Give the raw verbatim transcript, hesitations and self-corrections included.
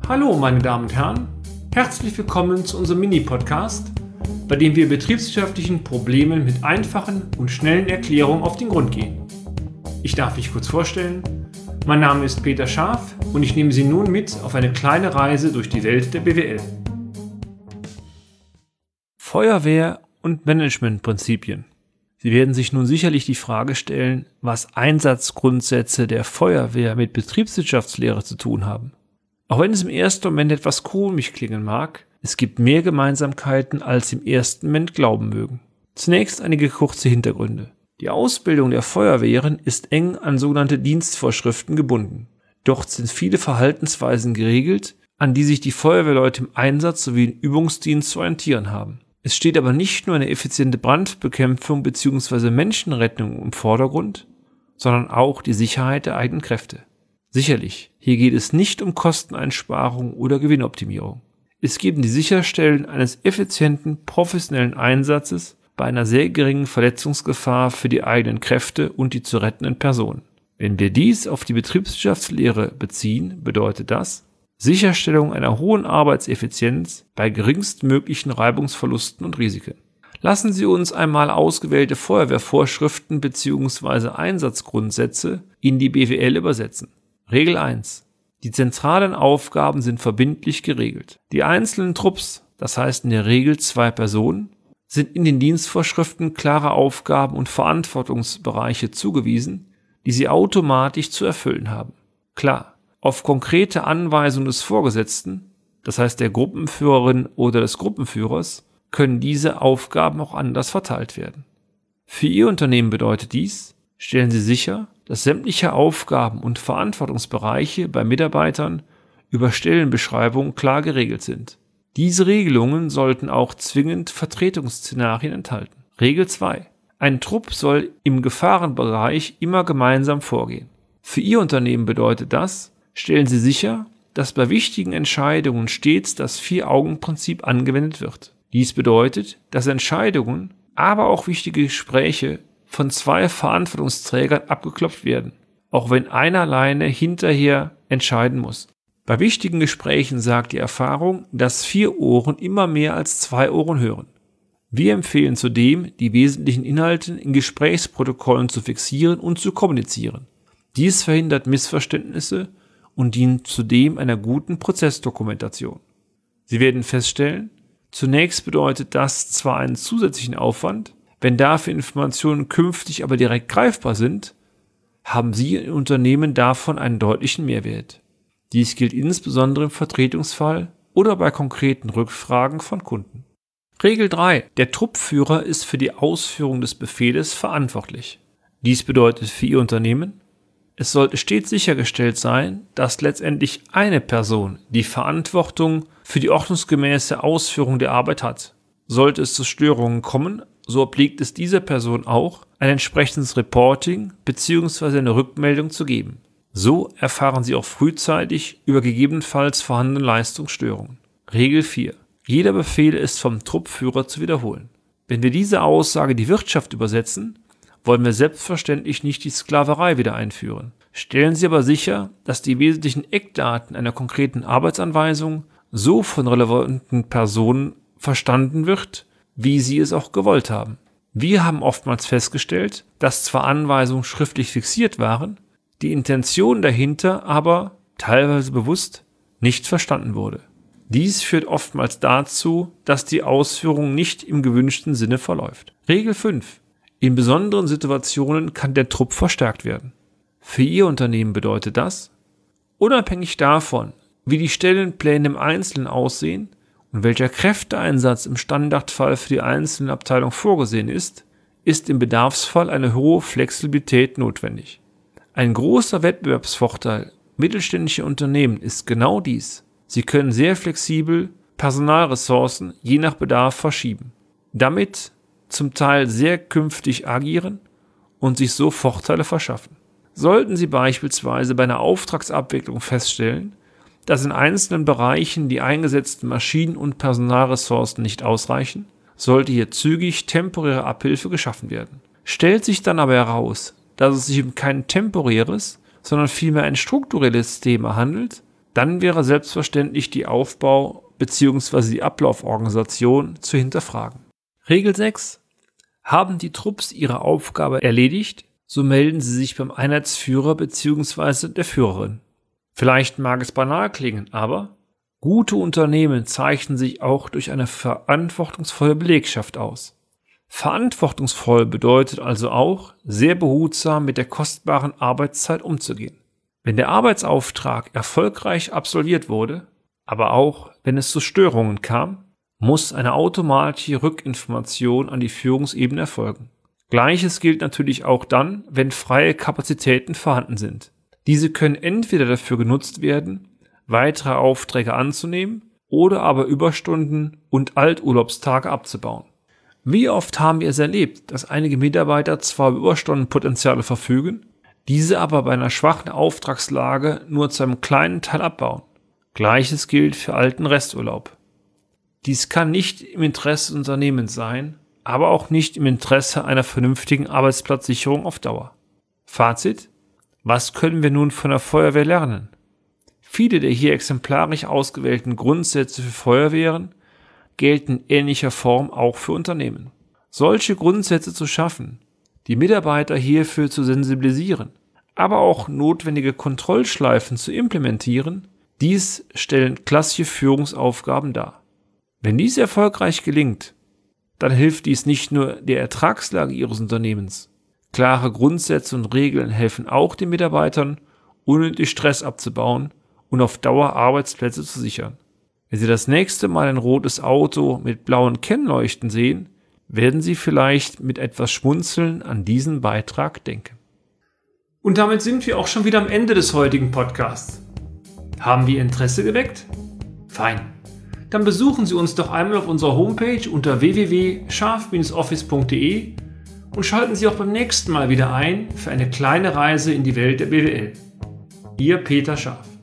Hallo meine Damen und Herren, herzlich willkommen zu unserem Mini-Podcast, bei dem wir betriebswirtschaftlichen Problemen mit einfachen und schnellen Erklärungen auf den Grund gehen. Ich darf mich kurz vorstellen, mein Name ist Peter Scharf und ich nehme Sie nun mit auf eine kleine Reise durch die Welt der B W L. Feuerwehr und Managementprinzipien. Sie werden sich nun sicherlich die Frage stellen, was Einsatzgrundsätze der Feuerwehr mit Betriebswirtschaftslehre zu tun haben. Auch wenn es im ersten Moment etwas komisch klingen mag, es gibt mehr Gemeinsamkeiten, als Sie im ersten Moment glauben mögen. Zunächst einige kurze Hintergründe. Die Ausbildung der Feuerwehren ist eng an sogenannte Dienstvorschriften gebunden. Dort sind viele Verhaltensweisen geregelt, an die sich die Feuerwehrleute im Einsatz sowie im Übungsdienst zu orientieren haben. Es steht aber nicht nur eine effiziente Brandbekämpfung bzw. Menschenrettung im Vordergrund, sondern auch die Sicherheit der eigenen Kräfte. Sicherlich, hier geht es nicht um Kosteneinsparung oder Gewinnoptimierung. Es geht um die Sicherstellen eines effizienten, professionellen Einsatzes bei einer sehr geringen Verletzungsgefahr für die eigenen Kräfte und die zu rettenden Personen. Wenn wir dies auf die Betriebswirtschaftslehre beziehen, bedeutet das Sicherstellung einer hohen Arbeitseffizienz bei geringstmöglichen Reibungsverlusten und Risiken. Lassen Sie uns einmal ausgewählte Feuerwehrvorschriften bzw. Einsatzgrundsätze in die B W L übersetzen. Regel eins. Die zentralen Aufgaben sind verbindlich geregelt. Die einzelnen Trupps, das heißt in der Regel zwei Personen, sind in den Dienstvorschriften klare Aufgaben und Verantwortungsbereiche zugewiesen, die sie automatisch zu erfüllen haben. Klar, auf konkrete Anweisung des Vorgesetzten, das heißt der Gruppenführerin oder des Gruppenführers, können diese Aufgaben auch anders verteilt werden. Für Ihr Unternehmen bedeutet dies, stellen Sie sicher, dass sämtliche Aufgaben und Verantwortungsbereiche bei Mitarbeitern über Stellenbeschreibungen klar geregelt sind. Diese Regelungen sollten auch zwingend Vertretungsszenarien enthalten. Regel zwei. Ein Trupp soll im Gefahrenbereich immer gemeinsam vorgehen. Für Ihr Unternehmen bedeutet das, stellen Sie sicher, dass bei wichtigen Entscheidungen stets das Vier-Augen-Prinzip angewendet wird. Dies bedeutet, dass Entscheidungen, aber auch wichtige Gespräche von zwei Verantwortungsträgern abgeklopft werden, auch wenn einer alleine hinterher entscheiden muss. Bei wichtigen Gesprächen sagt die Erfahrung, dass vier Ohren immer mehr als zwei Ohren hören. Wir empfehlen zudem, die wesentlichen Inhalte in Gesprächsprotokollen zu fixieren und zu kommunizieren. Dies verhindert Missverständnisse und dient zudem einer guten Prozessdokumentation. Sie werden feststellen, zunächst bedeutet das zwar einen zusätzlichen Aufwand, wenn dafür Informationen künftig aber direkt greifbar sind, haben Sie im Unternehmen davon einen deutlichen Mehrwert. Dies gilt insbesondere im Vertretungsfall oder bei konkreten Rückfragen von Kunden. Regel drei. Der Truppführer ist für die Ausführung des Befehles verantwortlich. Dies bedeutet für Ihr Unternehmen, es sollte stets sichergestellt sein, dass letztendlich eine Person die Verantwortung für die ordnungsgemäße Ausführung der Arbeit hat. Sollte es zu Störungen kommen, so obliegt es dieser Person auch, ein entsprechendes Reporting bzw. eine Rückmeldung zu geben. So erfahren Sie auch frühzeitig über gegebenenfalls vorhandene Leistungsstörungen. Regel vier. Jeder Befehl ist vom Truppführer zu wiederholen. Wenn wir diese Aussage in die Wirtschaft übersetzen, wollen wir selbstverständlich nicht die Sklaverei wieder einführen. Stellen Sie aber sicher, dass die wesentlichen Eckdaten einer konkreten Arbeitsanweisung so von relevanten Personen verstanden wird, wie Sie es auch gewollt haben. Wir haben oftmals festgestellt, dass zwar Anweisungen schriftlich fixiert waren, die Intention dahinter aber, teilweise bewusst, nicht verstanden wurde. Dies führt oftmals dazu, dass die Ausführung nicht im gewünschten Sinne verläuft. Regel fünf. In besonderen Situationen kann der Trupp verstärkt werden. Für Ihr Unternehmen bedeutet das, unabhängig davon, wie die Stellenpläne im Einzelnen aussehen und welcher Kräfteeinsatz im Standardfall für die einzelne Abteilung vorgesehen ist, ist im Bedarfsfall eine hohe Flexibilität notwendig. Ein großer Wettbewerbsvorteil mittelständischer Unternehmen ist genau dies. Sie können sehr flexibel Personalressourcen je nach Bedarf verschieben. Damit zum Teil sehr künftig agieren und sich so Vorteile verschaffen. Sollten Sie beispielsweise bei einer Auftragsabwicklung feststellen, dass in einzelnen Bereichen die eingesetzten Maschinen- und Personalressourcen nicht ausreichen, sollte hier zügig temporäre Abhilfe geschaffen werden. Stellt sich dann aber heraus, dass es sich um kein temporäres, sondern vielmehr ein strukturelles Thema handelt, dann wäre selbstverständlich die Aufbau- bzw. die Ablauforganisation zu hinterfragen. Regel sechs. Haben die Trupps ihre Aufgabe erledigt, so melden sie sich beim Einheitsführer bzw. der Führerin. Vielleicht mag es banal klingen, aber gute Unternehmen zeichnen sich auch durch eine verantwortungsvolle Belegschaft aus. Verantwortungsvoll bedeutet also auch, sehr behutsam mit der kostbaren Arbeitszeit umzugehen. Wenn der Arbeitsauftrag erfolgreich absolviert wurde, aber auch wenn es zu Störungen kam, muss eine automatische Rückinformation an die Führungsebene erfolgen. Gleiches gilt natürlich auch dann, wenn freie Kapazitäten vorhanden sind. Diese können entweder dafür genutzt werden, weitere Aufträge anzunehmen oder aber Überstunden und Alturlaubstage abzubauen. Wie oft haben wir es erlebt, dass einige Mitarbeiter zwar über Überstundenpotenziale verfügen, diese aber bei einer schwachen Auftragslage nur zu einem kleinen Teil abbauen. Gleiches gilt für alten Resturlaub. Dies kann nicht im Interesse des Unternehmens sein, aber auch nicht im Interesse einer vernünftigen Arbeitsplatzsicherung auf Dauer. Fazit: Was können wir nun von der Feuerwehr lernen? Viele der hier exemplarisch ausgewählten Grundsätze für Feuerwehren gelten in ähnlicher Form auch für Unternehmen. Solche Grundsätze zu schaffen, die Mitarbeiter hierfür zu sensibilisieren, aber auch notwendige Kontrollschleifen zu implementieren, dies stellen klassische Führungsaufgaben dar. Wenn dies erfolgreich gelingt, dann hilft dies nicht nur der Ertragslage Ihres Unternehmens. Klare Grundsätze und Regeln helfen auch den Mitarbeitern, unnötig Stress abzubauen und auf Dauer Arbeitsplätze zu sichern. Wenn Sie das nächste Mal ein rotes Auto mit blauen Kennleuchten sehen, werden Sie vielleicht mit etwas Schmunzeln an diesen Beitrag denken. Und damit sind wir auch schon wieder am Ende des heutigen Podcasts. Haben wir Interesse geweckt? Fein. Dann besuchen Sie uns doch einmal auf unserer Homepage unter w w w punkt scharf Bindestrich office punkt d e und schalten Sie auch beim nächsten Mal wieder ein für eine kleine Reise in die Welt der B W L. Ihr Peter Scharf.